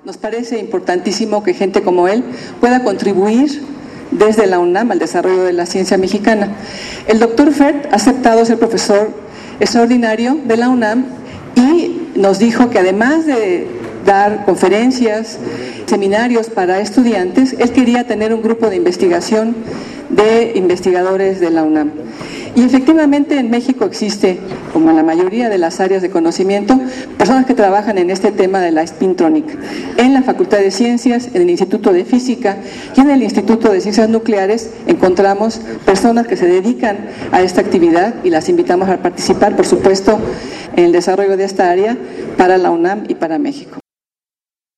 Nos parece importantísimo que gente como él pueda contribuir desde la UNAM al desarrollo de la ciencia mexicana. El doctor Fert ha aceptado ser profesor extraordinario de la UNAM y nos dijo que además de dar conferencias, seminarios para estudiantes, él quería tener un grupo de investigación de investigadores de la UNAM. Y efectivamente en México existe, como en la mayoría de las áreas de conocimiento, personas que trabajan en este tema de la spintronic. En la Facultad de Ciencias, en el Instituto de Física y en el Instituto de Ciencias Nucleares encontramos personas que se dedican a esta actividad y las invitamos a participar, por supuesto, en el desarrollo de esta área para la UNAM y para México.